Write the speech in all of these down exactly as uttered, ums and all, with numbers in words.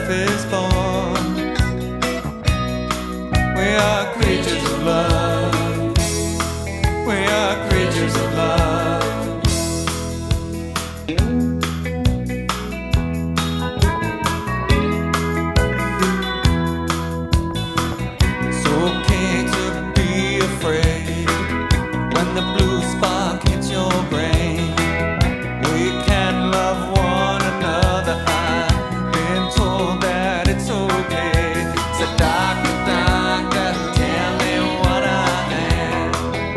is born. We are creatures of love. We are creatures of love. It's okay to be afraid when the blue spark hits your brain. We can love one another. I've been told that it's okay. So doctor, doctor, tell me what I am.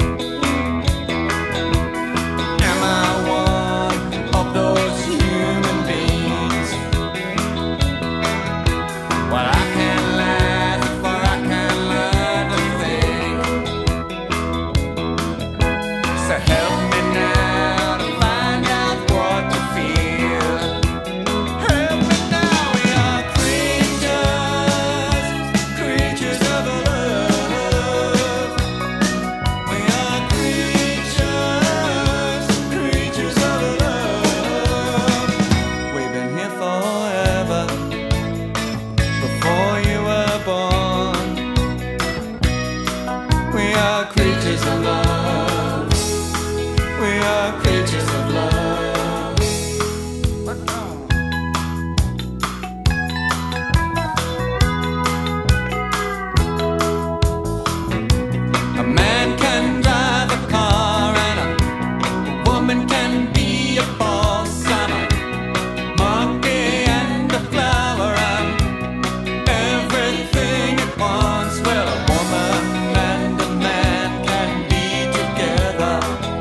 Am I one of those human beings? Well, I can't laugh, for I can't learn a thing. So help me now to find out what to feel. Help me now, we are creatures, creatures of love. We are creatures, creatures of love. We've been here forever, before you were born. We are creatures of love. We are creatures of love. A man can drive a car and a woman can be a boss. I'm a monkey and a flower. I'm everything at once. Well, a woman and a man can be together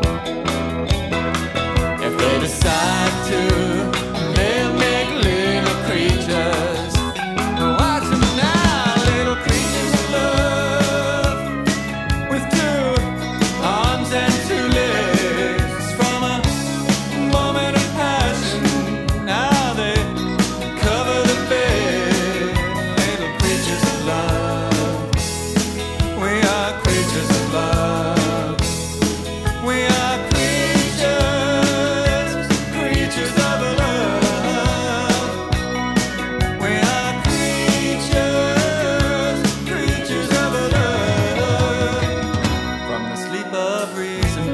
if they decide to. They'll make little creatures. Watch them now, little creatures of love, with two arms and two legs. From a moment of passion, now they cover the bed. Little creatures of love. We are creatures of love. We are creatures, creatures of love. We are creatures, creatures of love. From the sleep of reason,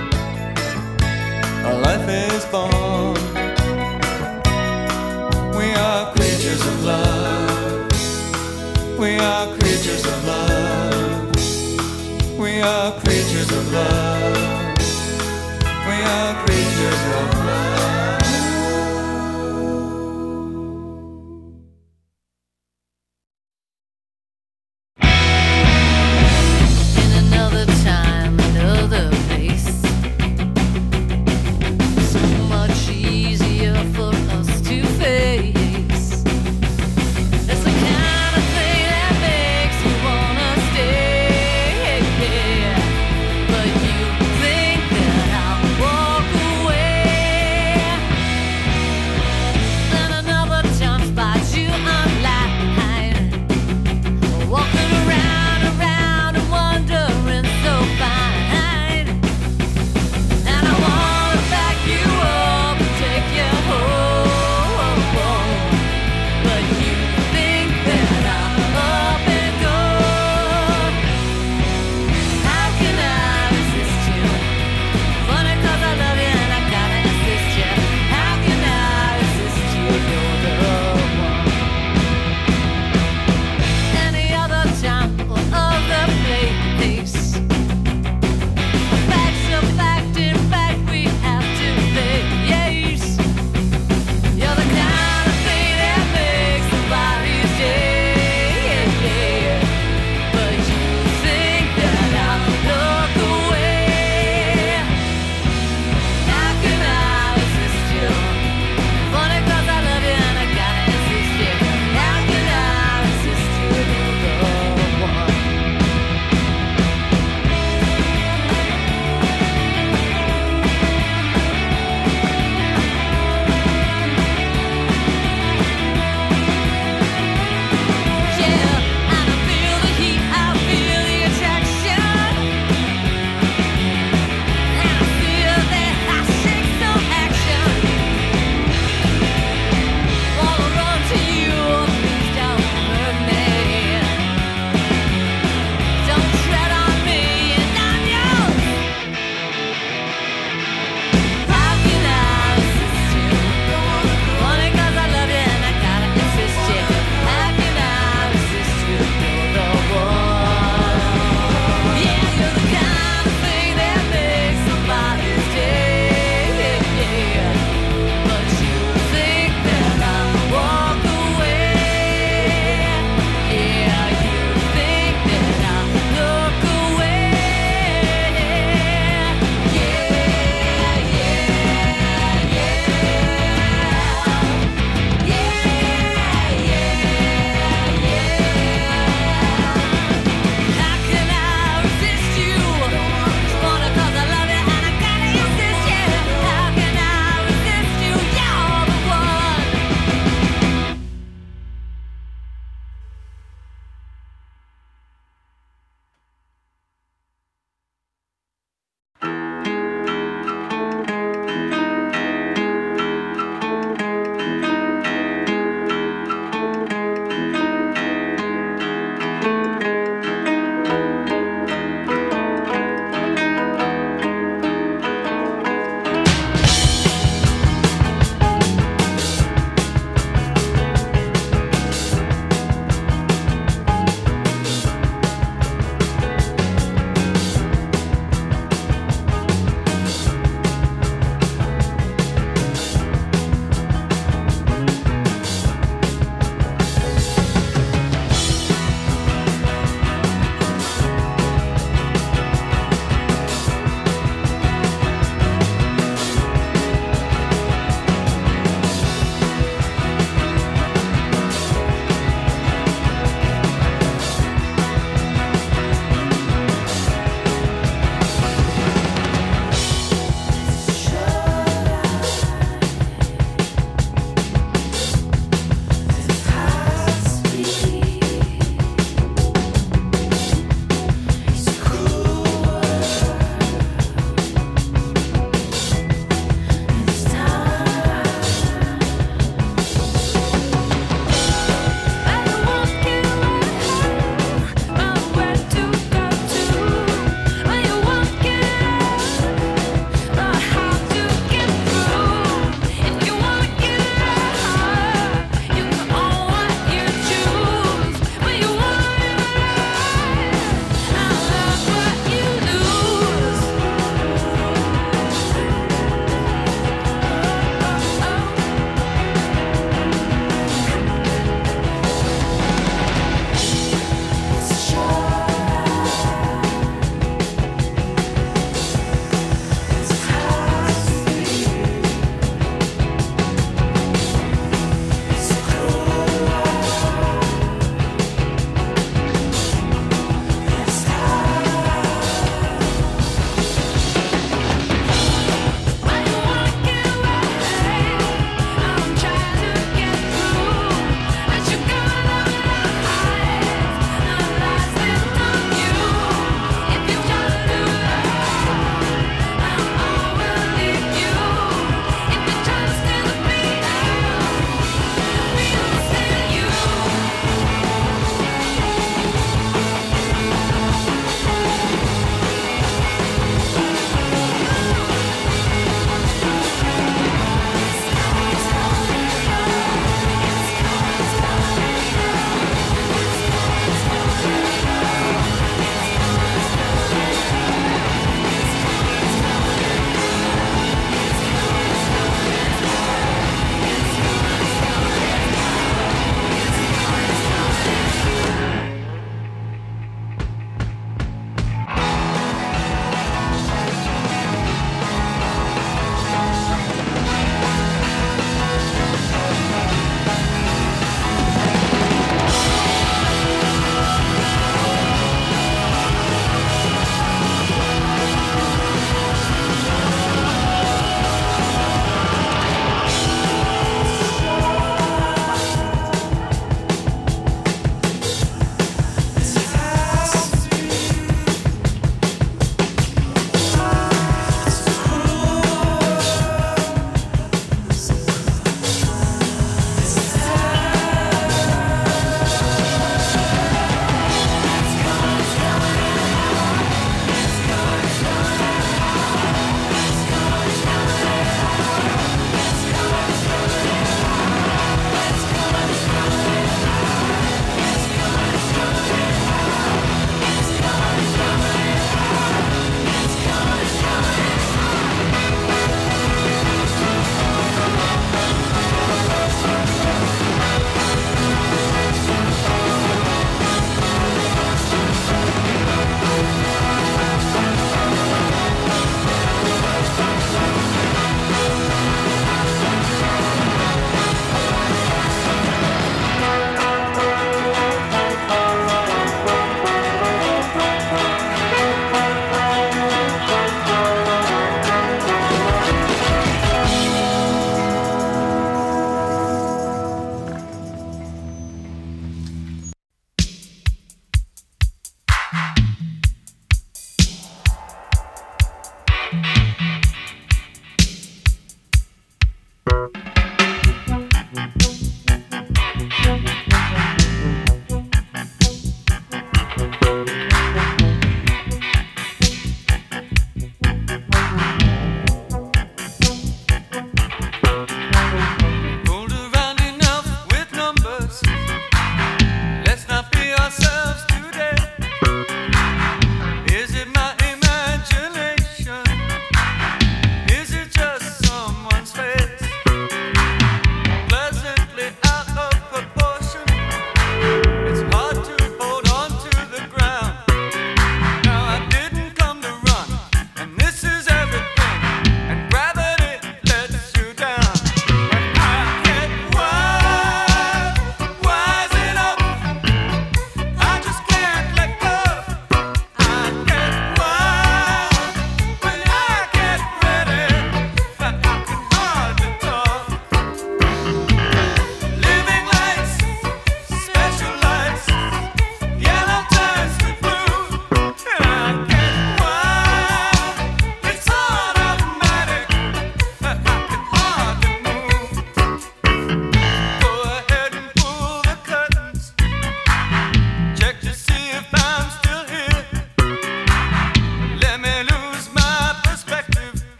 a life is born. We are creatures of love. We are creatures of love. We are creatures of love. We are creatures of love. In another time, another place, so much easier for us to face. It's the kind of thing that makes you wanna stay. But you think that I'll walk away.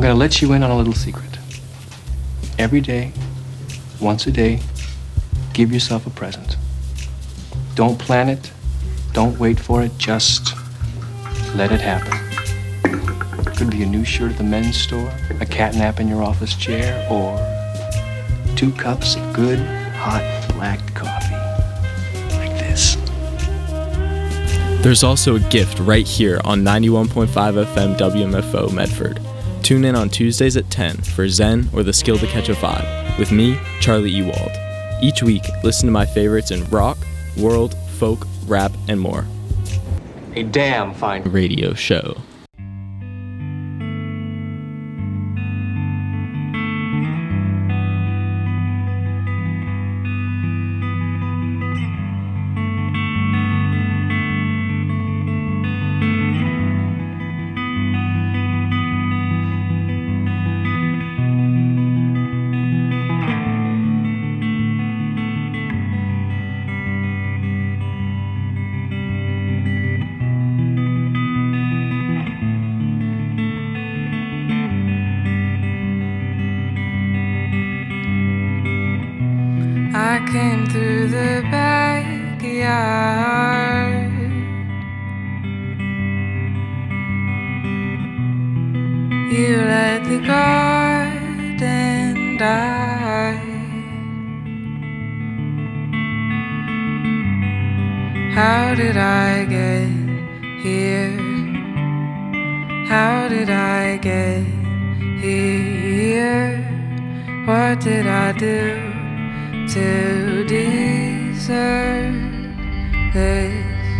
gonna let you in on a little secret. Every day, once a day, give yourself a present. Don't plan it, don't wait for it, just let it happen. It could be a new shirt at the men's store, a cat nap in your office chair, or two cups of good, hot, black coffee. Like this. There's also a gift right here on ninety-one point five F M W M F O Medford. Tune in on Tuesdays at ten for Zen or the Skill to Catch a Vibe with me, Charlie Ewald. Each week, listen to my favorites in rock, world, folk, rap, and more. A damn fine Radio show. I came through the backyard. You let the garden die. How did I get here? How did I get here? What did I do to deserve this?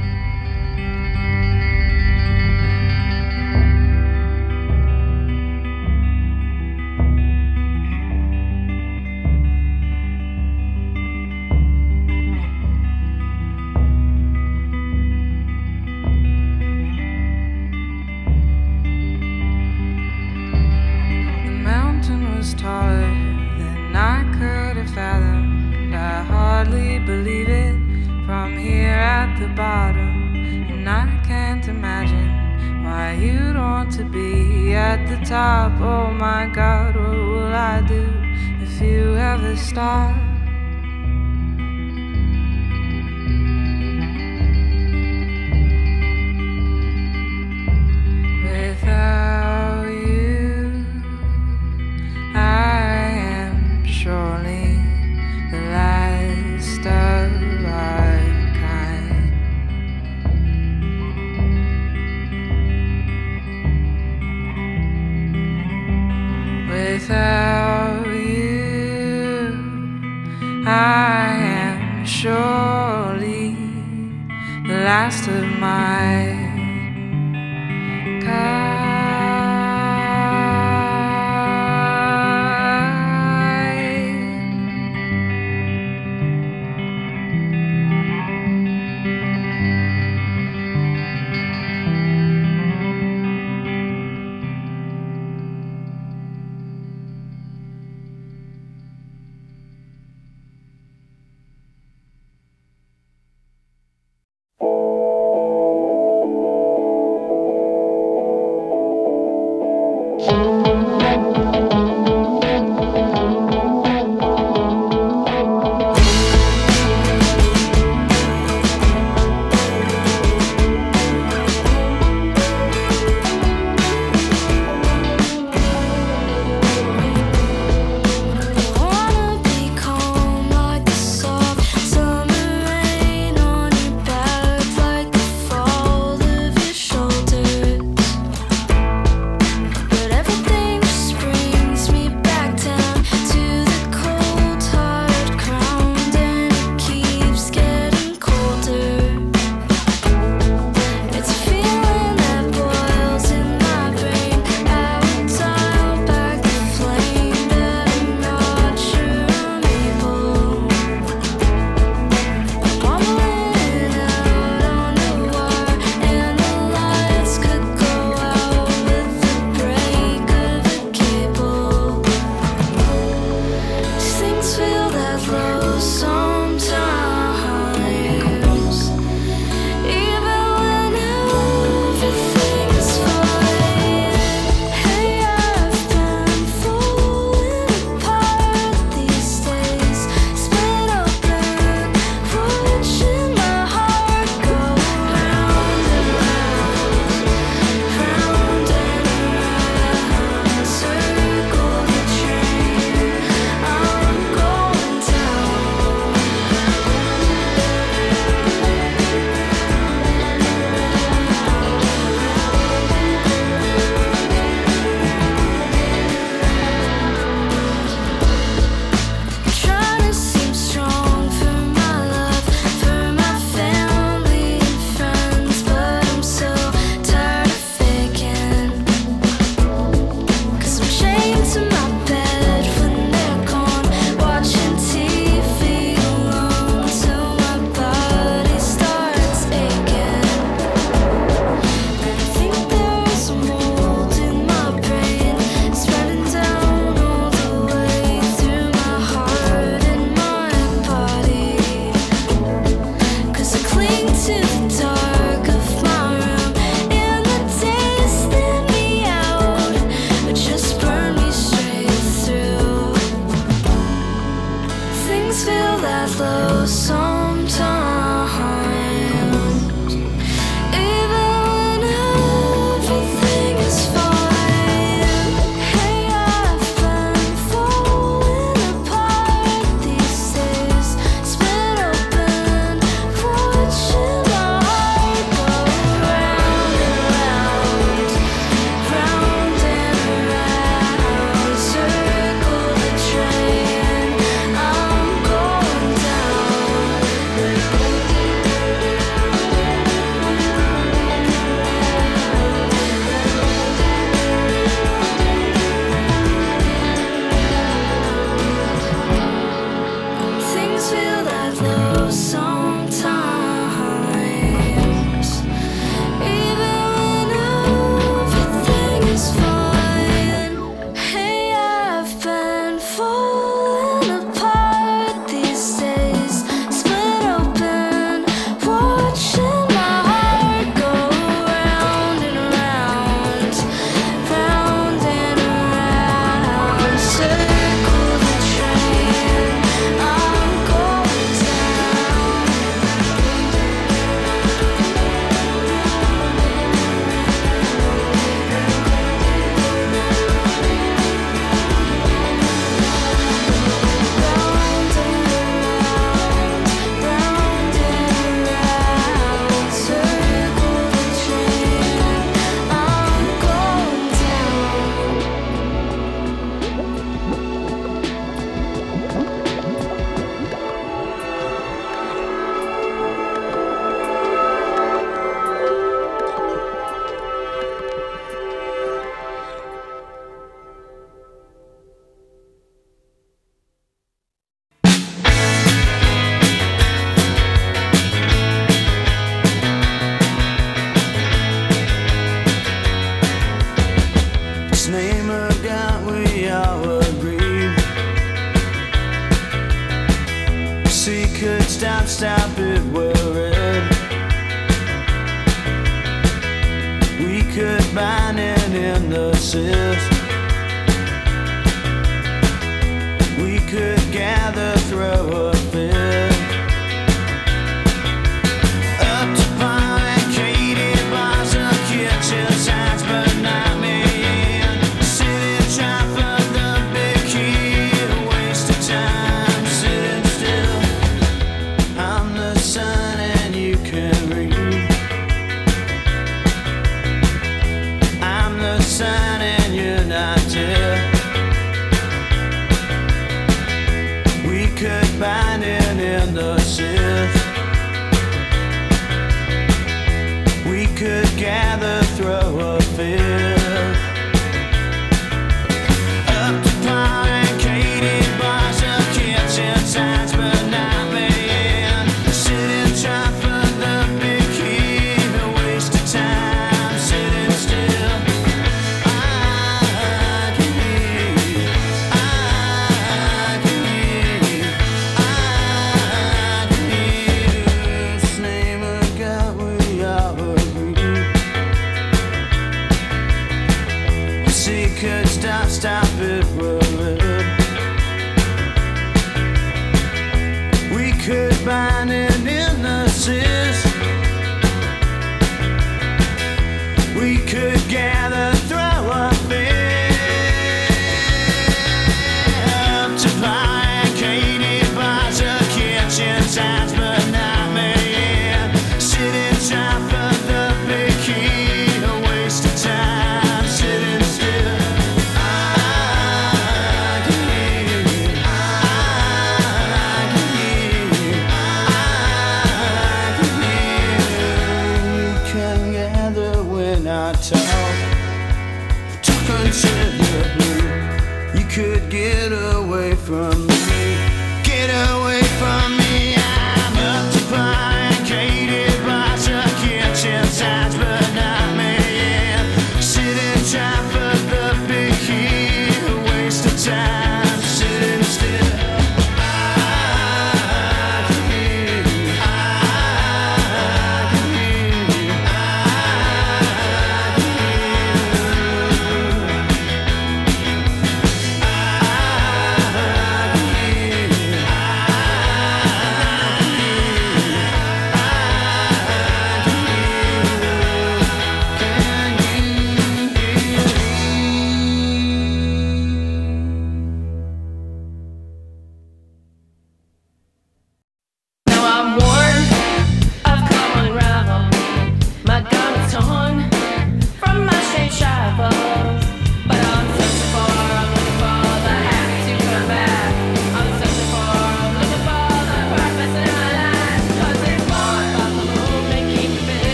The mountain was taller than I could have fathomed. I hardly believe it from here at the bottom. And I can't imagine why you'd want to be at the top. Oh my God, what will I do if you ever stop? Without you, I am surely the last of our kind. Without you, I am surely the last of my kind. feel that low sometimes, even when everything is fine. Hey, I've been falling apart these days, split open, watching my heart go round and round, round and round, circle the train, I'm going down. Things feel that low sometimes, even when everything is fine. Hey, I've been falling apart these days, split open, watching my heart go round and round, round and round, circle the train, I'm going down. Round and round, round and round, circle the train, I'm going down. His name of God, we all agree. She could stop, stop it, worried. We could bind it in the cyst. We could gather, throw a fit. Up to Paul and Katie, bars of kitchen signs, but not me. Sitting trying for the big key, a waste of time, sitting still. I'm the sun and you can read. I'm the sun and you're not dead. We could bind it in the sith. We could gather, throw a fit. Up to Paul and Katie, bars of kitchen signs, but not me. Sitting trying for the big key, a waste of time, sitting still. I can hear you, I can hear you, I can hear you. His name of God, we all agree. She could stop, stop it, worried. We could bind it in the cyst. We could gather, throw a fit. Up to Paul and Katie, bars of kitchen signs, but not me. Sitting trying for the big key, a waste of time, sitting still. I can hear you, I can hear you, I can hear you. You can gather when I talk.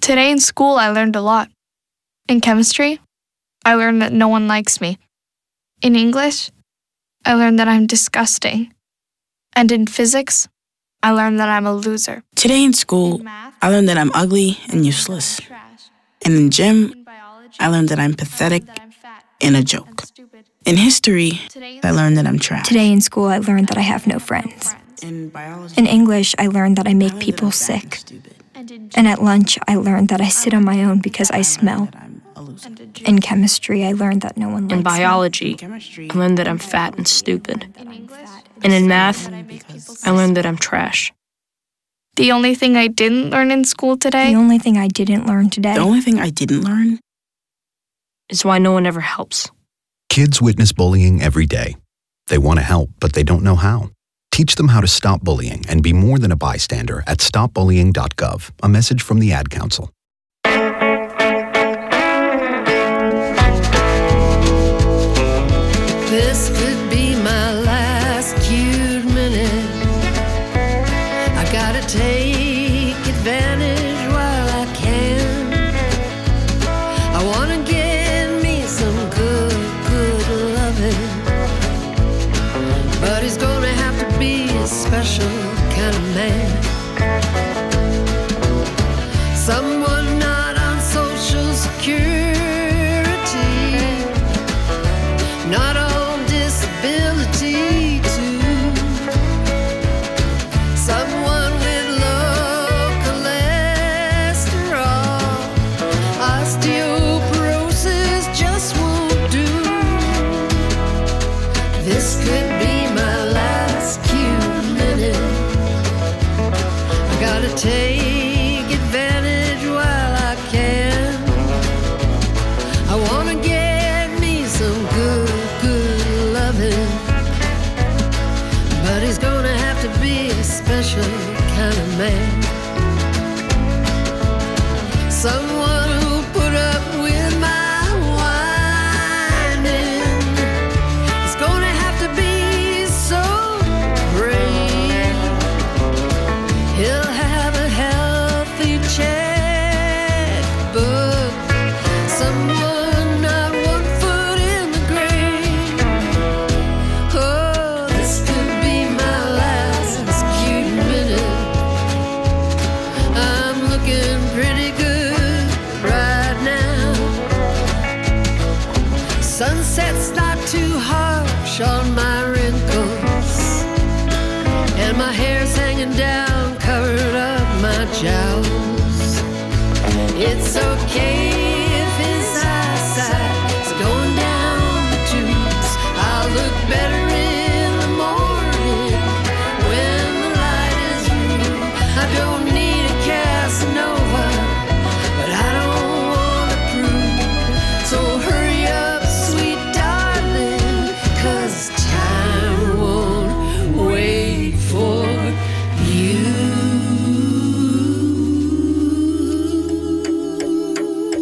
Today in school, I learned a lot. In chemistry, I learned that no one likes me. In English, I learned that I'm disgusting. And in physics, I learned that I'm a loser. Today in school, In math, I learned that I'm ugly and useless. I'm trash. And in gym, In biology, I learned that I'm I learned pathetic that I'm fat and a and joke. stupid. In history, Today in I learned that I'm trash. Today in school, I learned that I have no friends. In biology, In English, I learned that I I make learned that people I'm fat and sick. stupid. And in And at lunch, I learned that I sit on my own because I I smell. learned that I'm a loser. and in In chemistry, I learned that no one likes In me. biology, In chemistry, I learned that I'm fat and stupid. In English, And in math, that I make people I learned that I'm trash. The only thing I didn't learn in school today The only thing I didn't learn today the only thing I didn't learn It's why no one ever helps. Kids witness bullying every day. They want to help, but they don't know how. Teach them how to stop bullying and be more than a bystander at stop bullying dot gov. A message from the Ad Council. This could be my last cute minute. I gotta take advantage while I can. I wanna get me some good, good loving. But he's gonna have to be a special kind of man. Someone not on Social Security, not on disability too. Someone with low cholesterol, osteoporosis just won't do. This could be my last cute minute. I gotta take advantage while I can. I wanna get me some good, good loving. But he's gonna have to be a special kind of man. Someone who'll put up with my whining. He's gonna have to be so brave. He'll have a healthy checkbook. Someone not one foot in the grave. Oh, this could be my last cute minute. I'm looking pretty good right now. Sunset's not too harsh on my wrinkles, and my hair's hanging down, covered up my jowls. It's okay if his eyesight is going down the tubes. I'll look better in the morning when the light is through. I don't need a Casanova, but I don't want to prove. So hurry up, sweet darling, 'cause time won't wait for you.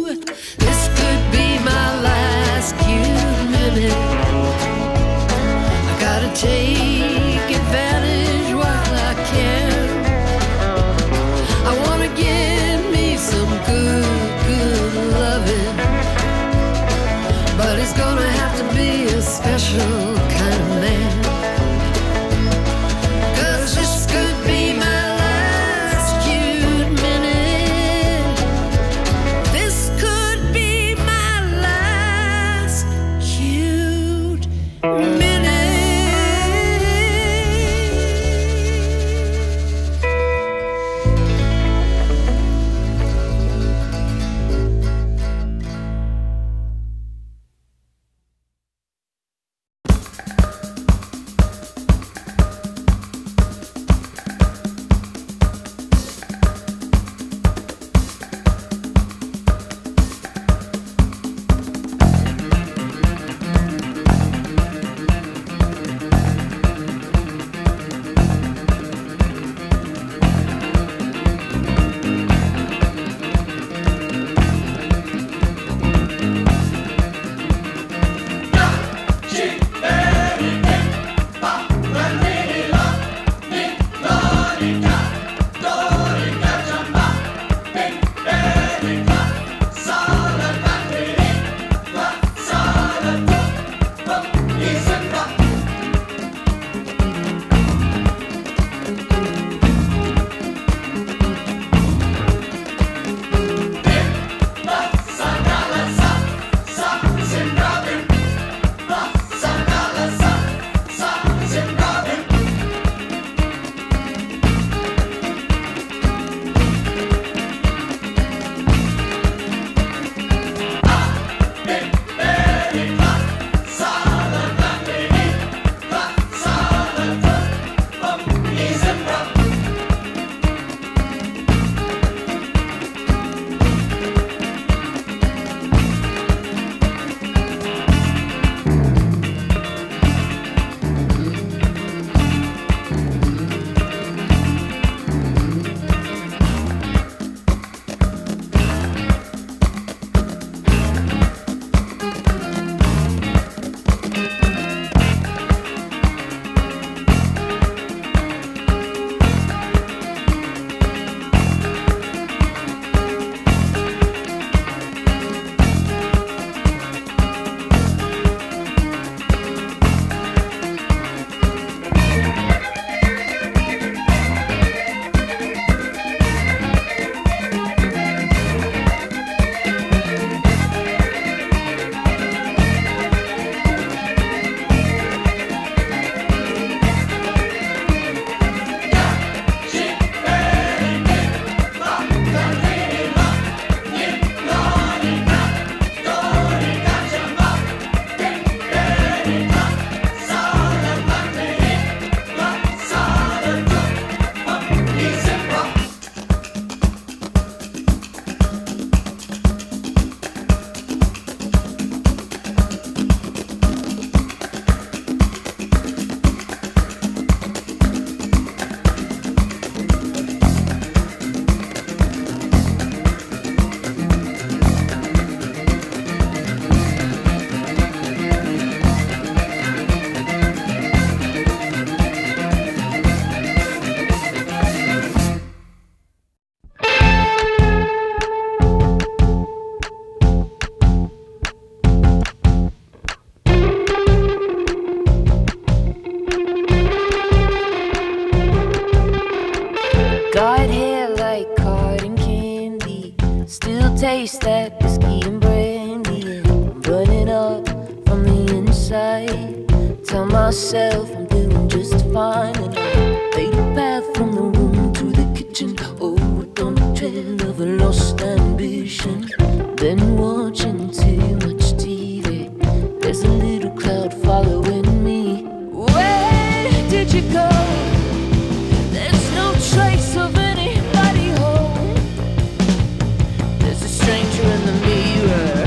taste that whiskey and brandy and I'm burning up from the inside. Tell myself I'm doing just fine and I made a path from the room to the kitchen. Oh, on the trail of a lost ambition. Been watching too much T V. There's a little cloud following me. Where did you go? There's no trace of anybody home. There's a stranger in the mirror.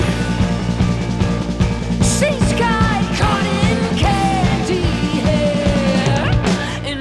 Sea sky caught in candy hair.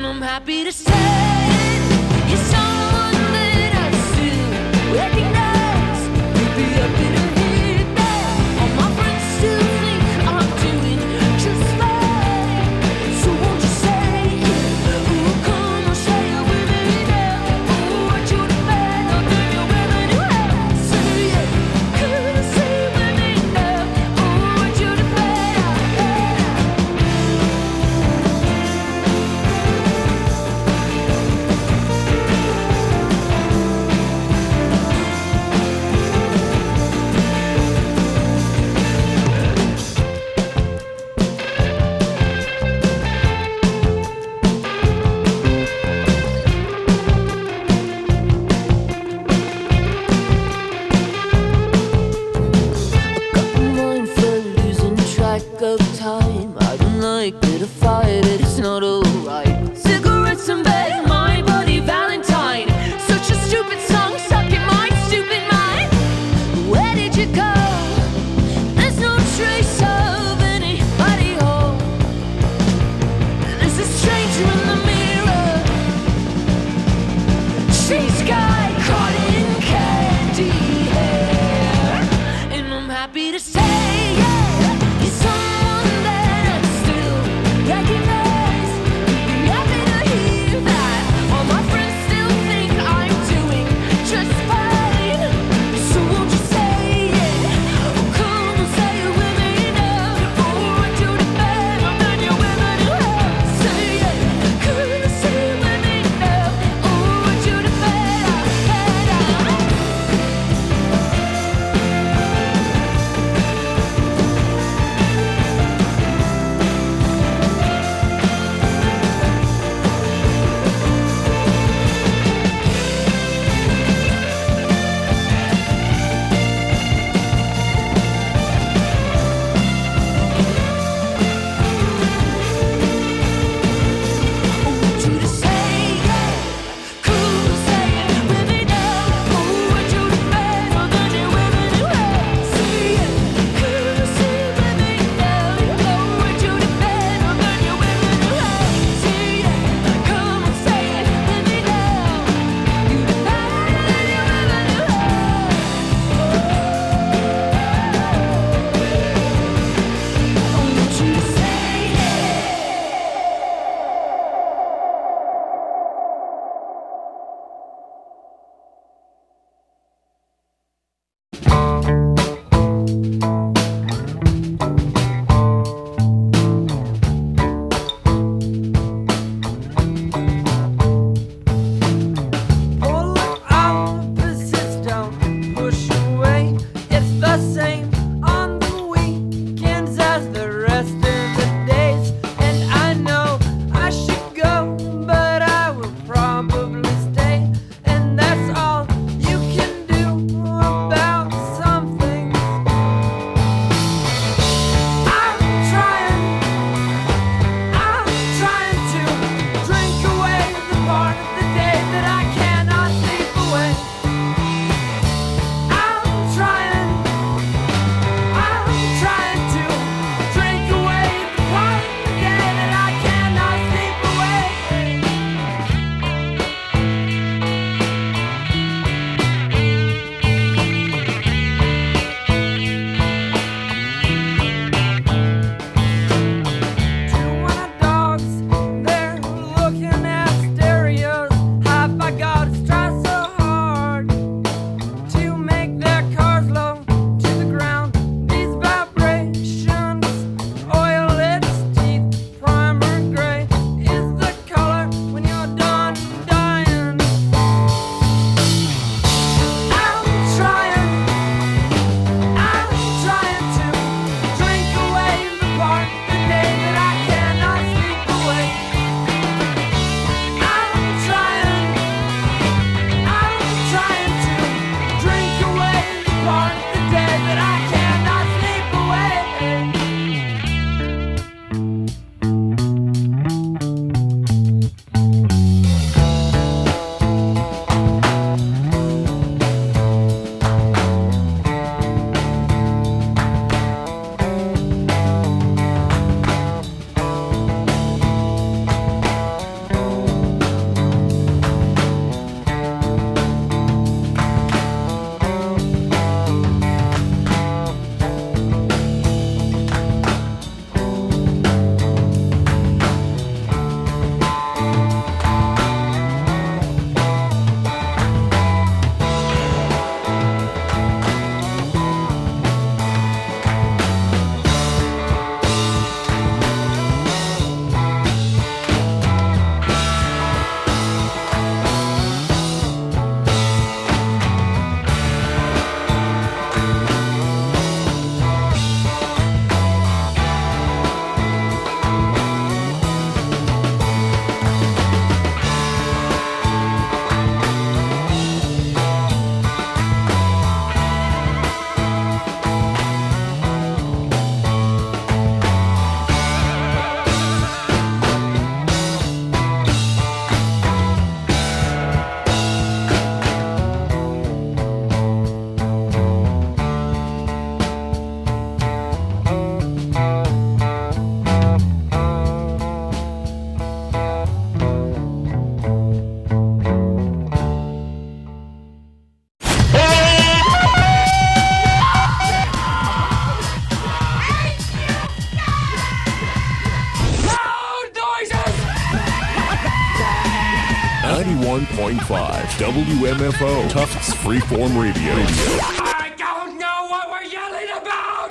five W M F O, Tufts Freeform Radio. I don't know what we're yelling about!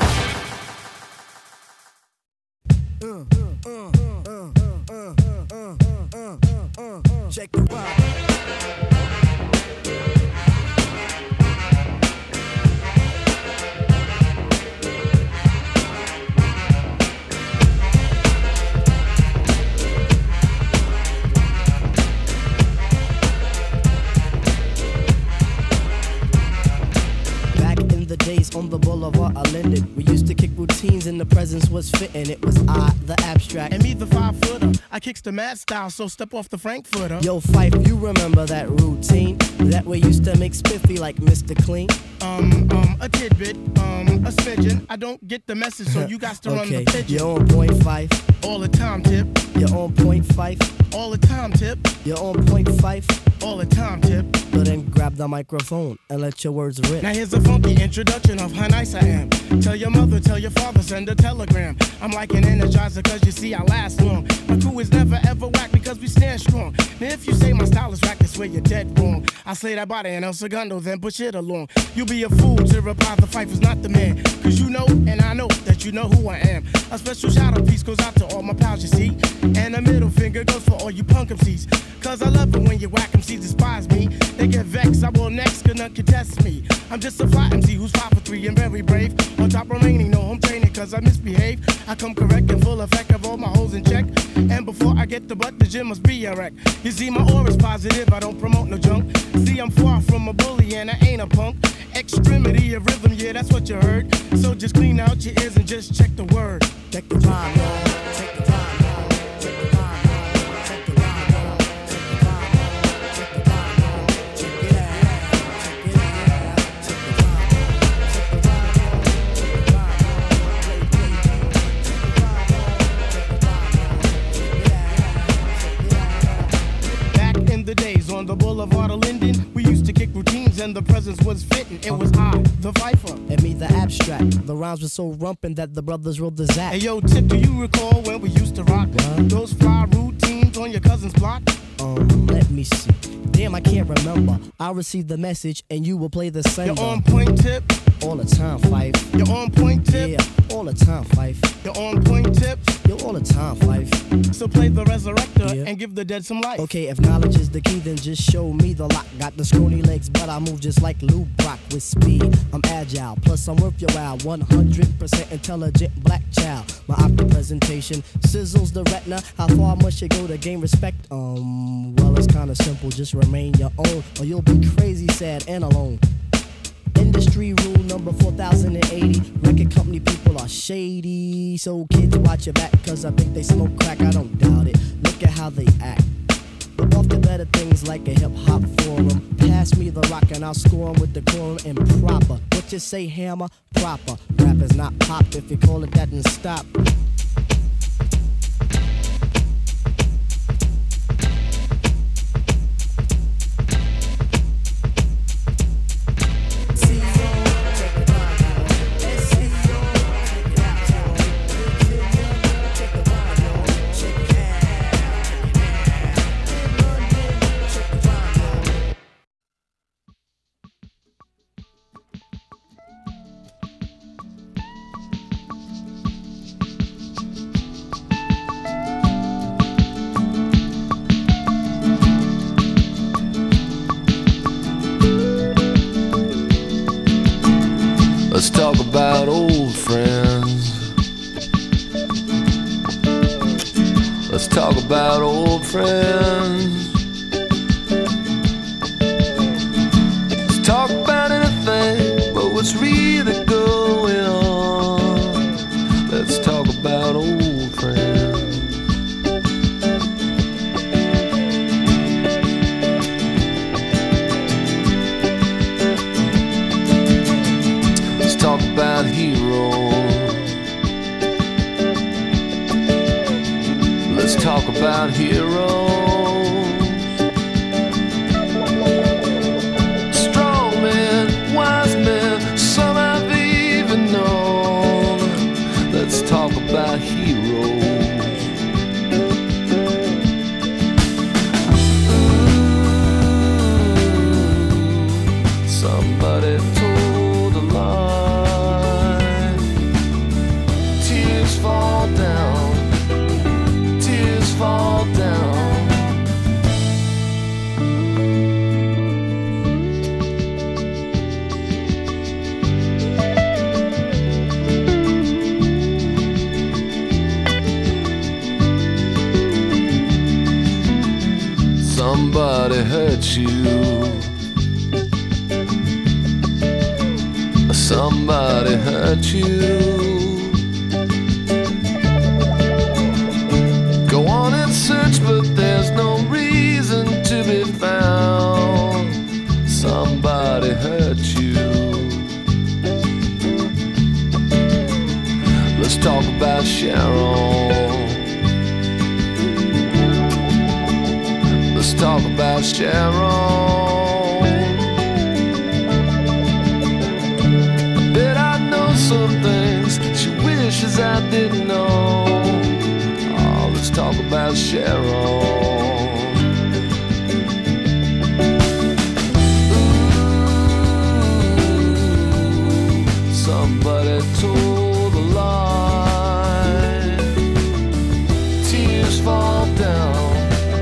Check the vibe. Days on the boulevard I Linden. We used to kick routines and the presence was fitting. It was I, the abstract. And me, the five footer. I kicks the mad style, so step off the Frankfurter. Yo, Fife, you remember that routine? That way used to make spiffy like Mister Clean? Um, um, a tidbit, um, a smidgen. I don't get the message, so you got to run okay. the pigeon. You're on point five. All the time, tip. You're on point five. All the time, tip. You're on point five. All the time, tip. So then grab the microphone and let your words rip. Now here's a funky introduction of how nice I am. Tell your mother, tell your father, send a telegram. I'm like an energizer cause you see I last long. My crew is never ever whack because we stand strong. Now if you say my style is whack, that's where you're dead wrong. I slay that body and El Segundo, then push it along. You'll be a fool to reply the fight was not the man. Cause you know and I know that you know who I am. A special shout out piece goes out to all my pals you see. And a middle finger goes for all you punk M Cs. Cause I love it when you whack M Cs despise me. They get vexed, I will next, gonna contest me. I'm just a fly M C who's five for three and very brave. On top remaining, no home training cause I misbehave. I come correct and full effect of all my holes in check. And before I get the butt, the gym must be a wreck. You see my aura's positive, I don't promote no junk. See I'm far from a bully and I ain't a punk. Extremity of rhythm, yeah that's what you heard. So just clean out your ears and just check the word. Check the rhyme, y'all. Check the rhyme. On the boulevard of Linden, we used to kick routines and the presence was fitting. It was I, the Viper. And me, the abstract. The rhymes were so rumpin' that the brothers rolled the zap. Hey yo, Tip, do you recall when we used to rock what? Those fly routines on your cousin's block? Um, let me see. Damn, I can't remember. I received the message and you will play the sender. You're on point, Tip. All the time, Fife. You're on point, Tip. Yeah, all the time, Fife. You're on point, Tip. You're all the time, Fife. So play the resurrector yeah. and give the dead some life. Okay, if knowledge is the key, then just show me the lock. Got the scrawny legs, but I move just like Lou Brock with speed. I'm agile, plus I'm worth your while. one hundred percent intelligent black child. My optic presentation sizzles the retina. How far must you go to gain respect? Um, well, it's kinda simple. Just remain your own, or you'll be crazy, sad, and alone. Industry rule number four thousand eighty. Record company people are shady. So kids watch your back, cause I think they smoke crack, I don't doubt it. Look at how they act. But off the better things like a hip hop forum. Pass me the rock and I'll score 'em with decorum and proper. What you say, hammer? Proper. Rap is not pop, if you call it that, then stop. Let's talk about old friends. Let's talk about old friends. Let's talk about anything but what's really going on. Let's talk about old friends. Let's talk about heroes. Let's talk about heroes. Strong men, wise men, some I've even known. Let's talk about heroes. Ooh. somebody hurt you. Somebody hurt you. Go on and search, but there's no reason to be found. Somebody hurt you. Let's talk about Sharon. Let's talk about Sharon. Some things she wishes I didn't know. Oh, let's talk about Sharon. Ooh, somebody told a lie. Tears fall down.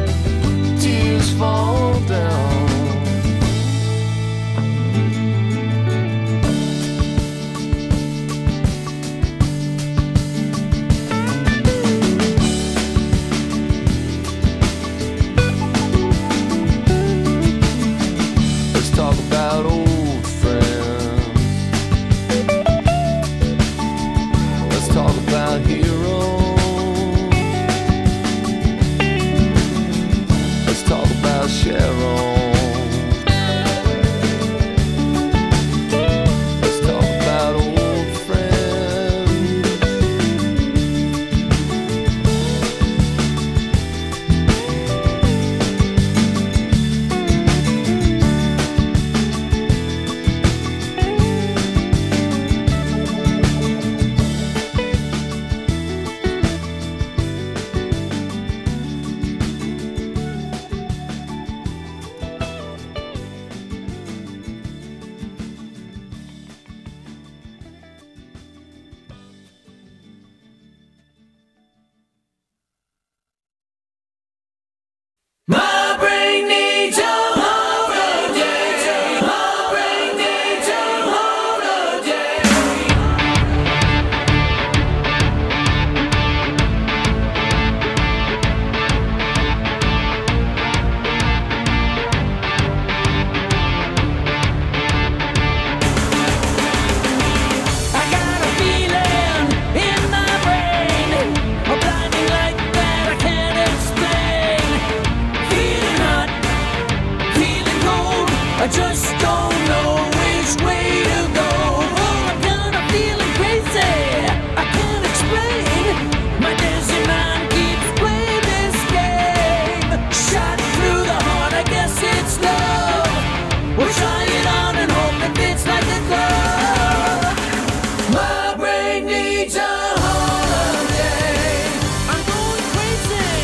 Tears fall down.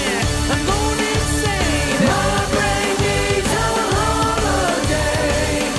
My brain needs a holiday.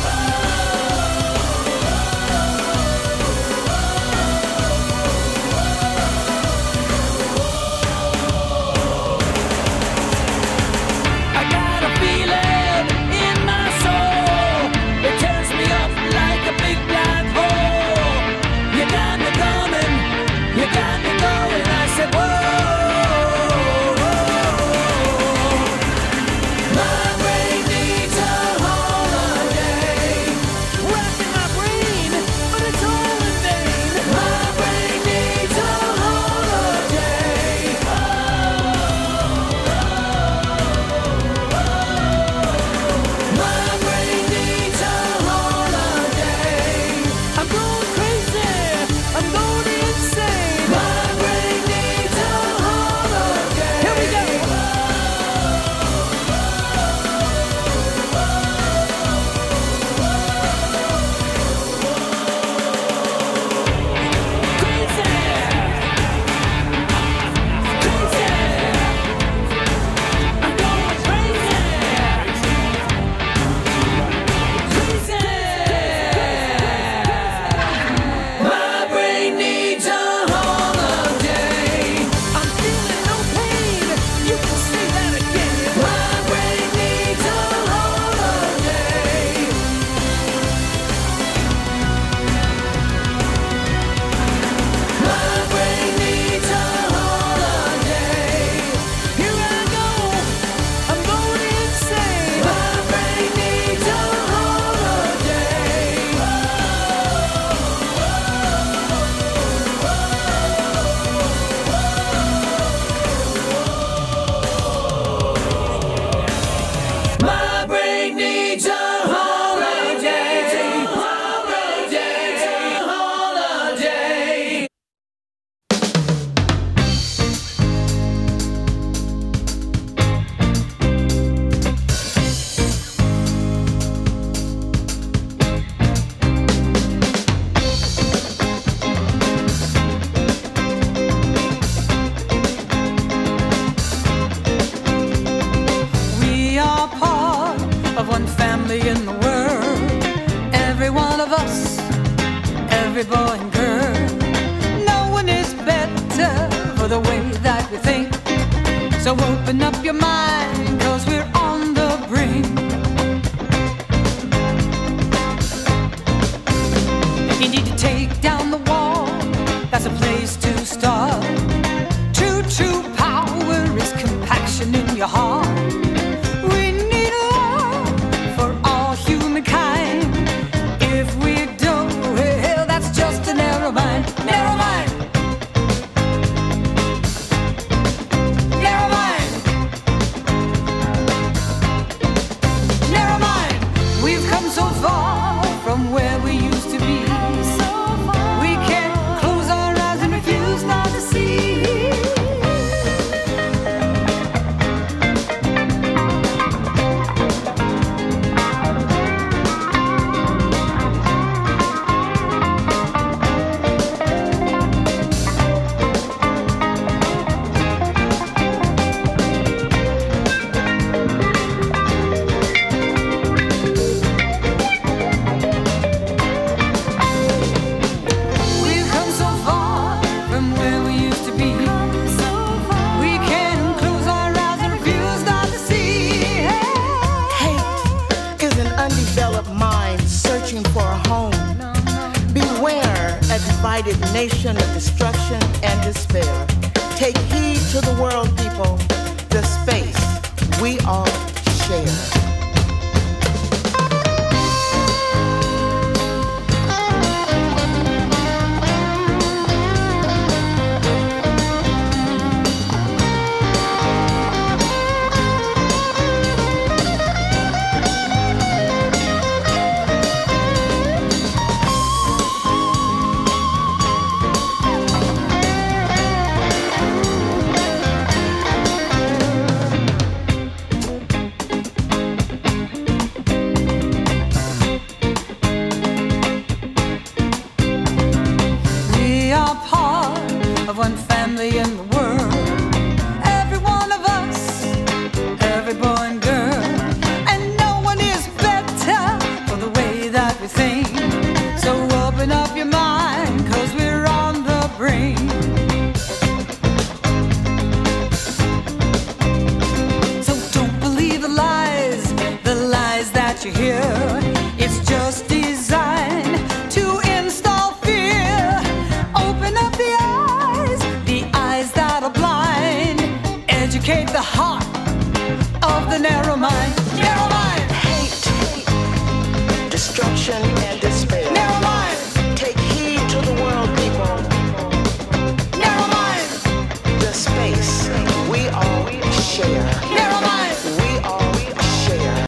every boy and girl. No one is better for the way that we think. So open up your mind, cause we're on the brink. You need to take down the wall, that's a place to start. True, true power is compaction in your heart. We need love for all humankind. If we don't, well, that's just a narrow mind. Narrow mind. Narrow mind. Narrow mind. We've come so far from where we used to be. We can't close our eyes and refuse not to see. We've come so far from where we used to be. We can't close our eyes and refuse not to see. Hate is an undeveloped mind searching for a home. Beware a divided nation of destruction and despair. Take heed to the world, people, the space we all share. We are part of one family in the world. Every one of us, every boy and girl. And no one is better for the way that we think. So open up your mind, cause we're on the brink. So don't believe the lies, the lies that you hear.